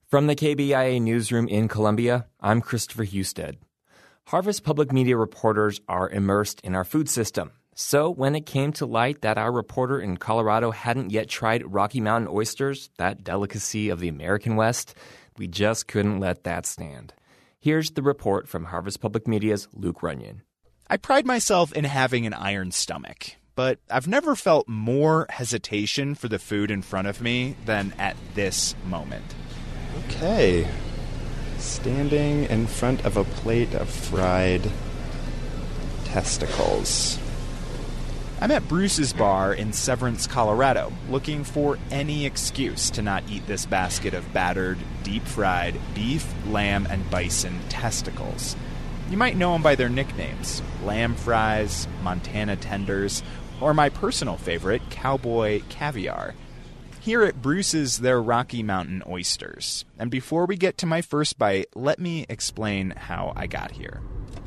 From the KBIA newsroom in Columbia, I'm Christopher Husted. Harvest Public Media reporters are immersed in our food system. So when it came to light that our reporter in Colorado hadn't yet tried Rocky Mountain oysters, that delicacy of the American West, we just couldn't let that stand. Here's the report from Harvest Public Media's Luke Runyon. I pride myself in having an iron stomach, but I've never felt more hesitation for the food in front of me than at this moment. Okay. Standing in front of a plate of fried testicles. I'm at Bruce's Bar in Severance, Colorado, looking for any excuse to not eat this basket of battered, deep-fried beef, lamb, and bison testicles. You might know them by their nicknames: lamb fries, Montana tenders, or my personal favorite, cowboy caviar. Here at Bruce's, they're Rocky Mountain oysters. And before we get to my first bite, let me explain how I got here.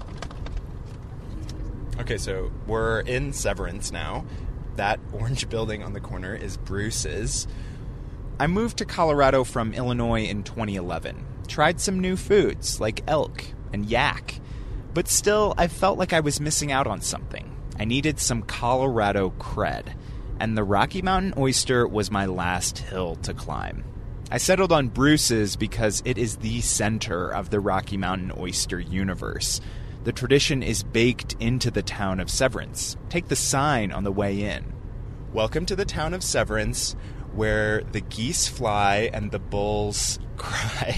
Okay, so we're in Severance now. That orange building on the corner is Bruce's. I moved to Colorado from Illinois in 2011. Tried some new foods like elk and yak. But still, I felt like I was missing out on something. I needed some Colorado cred. And the Rocky Mountain oyster was my last hill to climb. I settled on Bruce's because it is the center of the Rocky Mountain oyster universe. The tradition is baked into the town of Severance. Take the sign on the way in. Welcome to the town of Severance, where the geese fly and the bulls cry.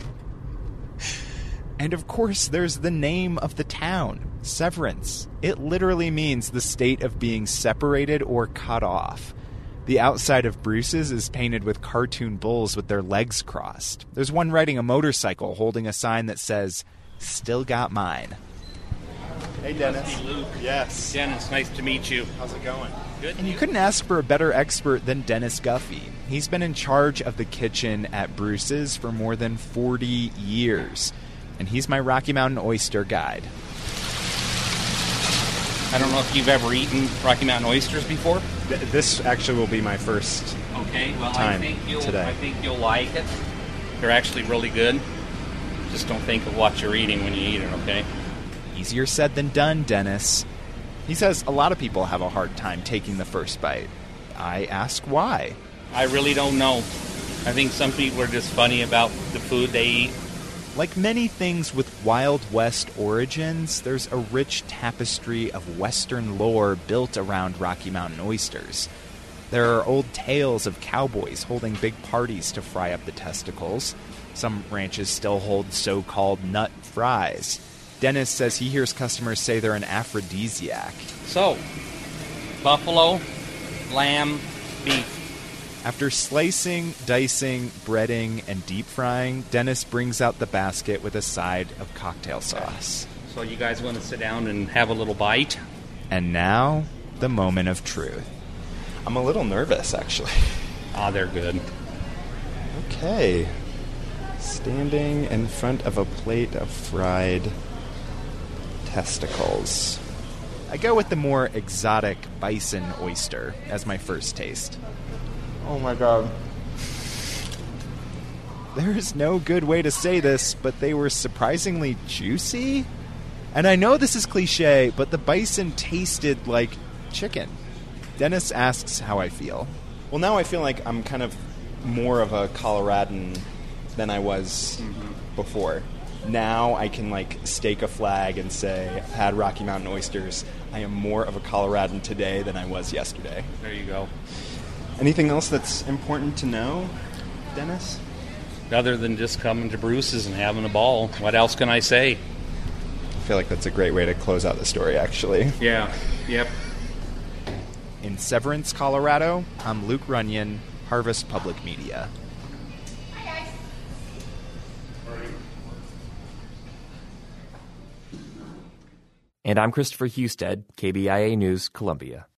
And of course, there's the name of the town, Severance. It literally means the state of being separated or cut off. The outside of Bruce's is painted with cartoon bulls with their legs crossed. There's one riding a motorcycle holding a sign that says, "Still got mine." Hey, Dennis. Hey, Luke. Yes. Dennis, nice to meet you. How's it going? Good. And you couldn't ask for a better expert than Dennis Guffey. He's been in charge of the kitchen at Bruce's for more than 40 years. And he's my Rocky Mountain oyster guide. I don't know if you've ever eaten Rocky Mountain oysters before. This actually will be my first Okay, well, time I think you'll like it. They're actually really good. Just don't think of what you're eating when you eat it, okay? Easier said than done, Dennis. He says a lot of people have a hard time taking the first bite. I ask why. I really don't know. I think some people are just funny about the food they eat. Like many things with Wild West origins, there's a rich tapestry of Western lore built around Rocky Mountain oysters. There are old tales of cowboys holding big parties to fry up the testicles. Some ranches still hold so-called nut fries. Dennis says he hears customers say they're an aphrodisiac. So, buffalo, lamb, beef. After slicing, dicing, breading, and deep frying, Dennis brings out the basket with a side of cocktail sauce. So you guys want to sit down and have a little bite? And now, the moment of truth. I'm a little nervous, actually. Ah, they're good. Okay. Standing in front of a plate of fried testicles. I go with the more exotic bison oyster as my first taste. Oh my god. There's no good way to say this, but they were surprisingly juicy. And I know this is cliche, but the bison tasted like chicken. Dennis asks how I feel. Well, now I feel like I'm kind of more of a Coloradan than I was before. Now I can stake a flag and say, I've had Rocky Mountain oysters. I am more of a Coloradan today than I was yesterday. There you go. Anything else that's important to know, Dennis? Other than just coming to Bruce's and having a ball. What else can I say? I feel like that's a great way to close out the story, actually. Yeah. Yep. In Severance, Colorado, I'm Luke Runyon, Harvest Public Media. And I'm Christopher Husted, KBIA News, Columbia.